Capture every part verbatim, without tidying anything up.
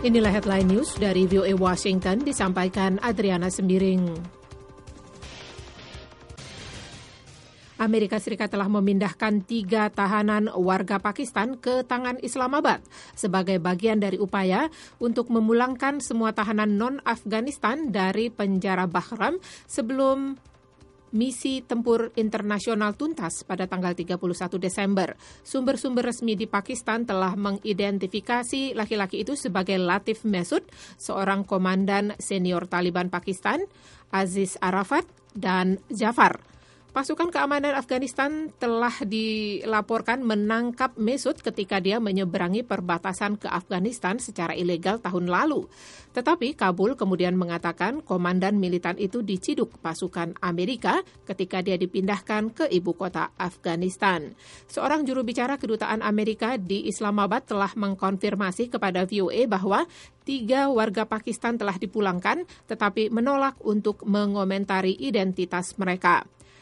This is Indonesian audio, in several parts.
Inilah headline news dari V O A Washington, disampaikan Adriana Sembiring. Amerika Serikat telah memindahkan tiga tahanan warga Pakistan ke tangan Islamabad sebagai bagian dari upaya untuk memulangkan semua tahanan non-Afghanistan dari penjara Bagram sebelum misi tempur internasional tuntas pada tanggal tiga puluh satu Desember. Sumber-sumber resmi di Pakistan telah mengidentifikasi laki-laki itu sebagai Latif Masud, seorang komandan senior Taliban Pakistan, Aziz Arafat, dan Jafar. Pasukan keamanan Afghanistan telah dilaporkan menangkap Masud ketika dia menyeberangi perbatasan ke Afghanistan secara ilegal tahun lalu. Tetapi Kabul kemudian mengatakan komandan militan itu diciduk pasukan Amerika ketika dia dipindahkan ke ibu kota Afghanistan. Seorang juru bicara kedutaan Amerika di Islamabad telah mengkonfirmasi kepada V O A bahwa tiga warga Pakistan telah dipulangkan tetapi menolak untuk mengomentari identitas mereka.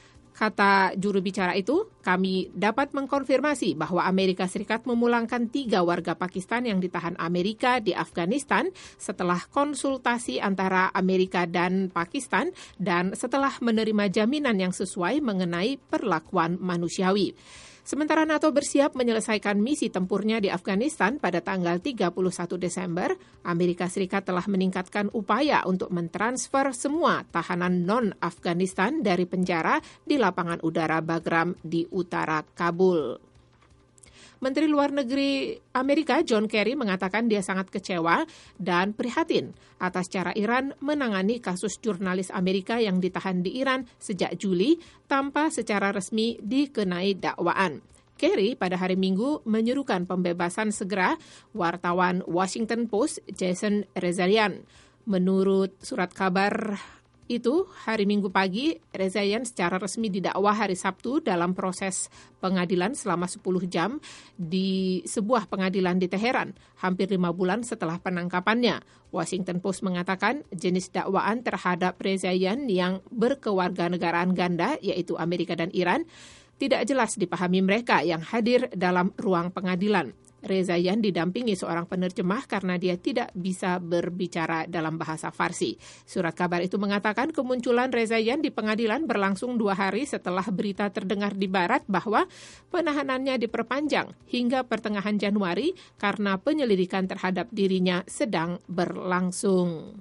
Kata juru bicara itu, kami dapat mengkonfirmasi bahwa Amerika Serikat memulangkan tiga warga Pakistan yang ditahan Amerika di Afghanistan setelah konsultasi antara Amerika dan Pakistan dan setelah menerima jaminan yang sesuai mengenai perlakuan manusiawi. Sementara NATO bersiap menyelesaikan misi tempurnya di Afghanistan pada tanggal tiga puluh satu Desember, Amerika Serikat telah meningkatkan upaya untuk mentransfer semua tahanan non-Afghanistan dari penjara di lapangan udara Bagram di utara Kabul. Menteri Luar Negeri Amerika John Kerry mengatakan dia sangat kecewa dan prihatin atas cara Iran menangani kasus jurnalis Amerika yang ditahan di Iran sejak Juli tanpa secara resmi dikenai dakwaan. Kerry pada hari Minggu menyerukan pembebasan segera wartawan Washington Post Jason Rezaian. Menurut surat kabar itu, hari Minggu pagi, Rezaian secara resmi didakwa hari Sabtu dalam proses pengadilan selama sepuluh jam di sebuah pengadilan di Teheran, hampir lima bulan setelah penangkapannya. Washington Post mengatakan jenis dakwaan terhadap Rezaian yang berkewarganegaraan ganda, yaitu Amerika dan Iran, tidak jelas dipahami mereka yang hadir dalam ruang pengadilan. Rezaian didampingi seorang penerjemah karena dia tidak bisa berbicara dalam bahasa Farsi. Surat kabar itu mengatakan kemunculan Rezaian di pengadilan berlangsung dua hari setelah berita terdengar di Barat bahwa penahanannya diperpanjang hingga pertengahan Januari karena penyelidikan terhadap dirinya sedang berlangsung.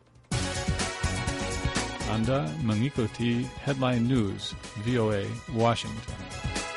Anda mengikuti Headline News V O A Washington.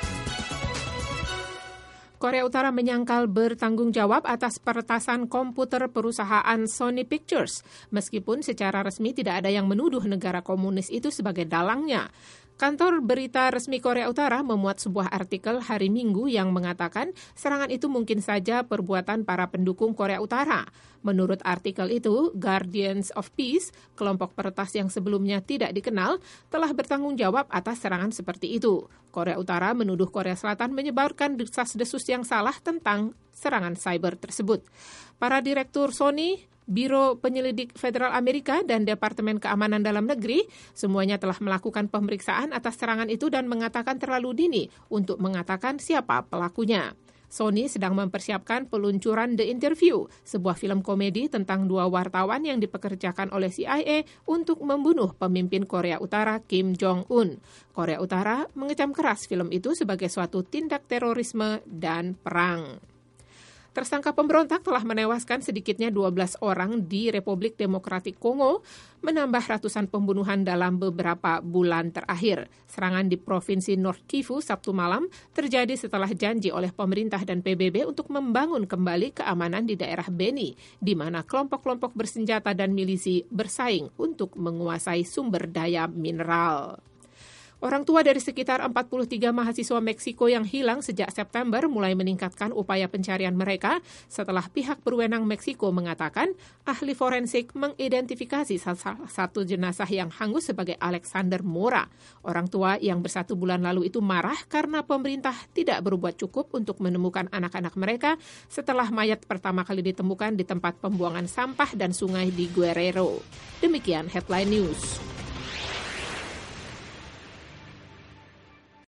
Korea Utara menyangkal bertanggung jawab atas peretasan komputer perusahaan Sony Pictures, meskipun secara resmi tidak ada yang menuduh negara komunis itu sebagai dalangnya. Kantor berita resmi Korea Utara memuat sebuah artikel hari Minggu yang mengatakan serangan itu mungkin saja perbuatan para pendukung Korea Utara. Menurut artikel itu, Guardians of Peace, kelompok peretas yang sebelumnya tidak dikenal, telah bertanggung jawab atas serangan seperti itu. Korea Utara menuduh Korea Selatan menyebarkan desas-desus yang salah tentang serangan cyber tersebut. Para direktur Sony, Biro Penyelidik Federal Amerika dan Departemen Keamanan Dalam Negeri semuanya telah melakukan pemeriksaan atas serangan itu dan mengatakan terlalu dini untuk mengatakan siapa pelakunya. Sony sedang mempersiapkan peluncuran The Interview, sebuah film komedi tentang dua wartawan yang dipekerjakan oleh C I A untuk membunuh pemimpin Korea Utara Kim Jong-un. Korea Utara mengecam keras film itu sebagai suatu tindak terorisme dan perang. Tersangka pemberontak telah menewaskan sedikitnya dua belas orang di Republik Demokratik Kongo, menambah ratusan pembunuhan dalam beberapa bulan terakhir. Serangan di Provinsi North Kivu Sabtu malam terjadi setelah janji oleh pemerintah dan P B B untuk membangun kembali keamanan di daerah Beni, di mana kelompok-kelompok bersenjata dan milisi bersaing untuk menguasai sumber daya mineral. Orang tua dari sekitar empat puluh tiga mahasiswa Meksiko yang hilang sejak September mulai meningkatkan upaya pencarian mereka setelah pihak berwenang Meksiko mengatakan ahli forensik mengidentifikasi salah satu jenazah yang hangus sebagai Alexander Mora. Orang tua yang bersatu bulan lalu itu marah karena pemerintah tidak berbuat cukup untuk menemukan anak-anak mereka setelah mayat pertama kali ditemukan di tempat pembuangan sampah dan sungai di Guerrero. Demikian Headline News.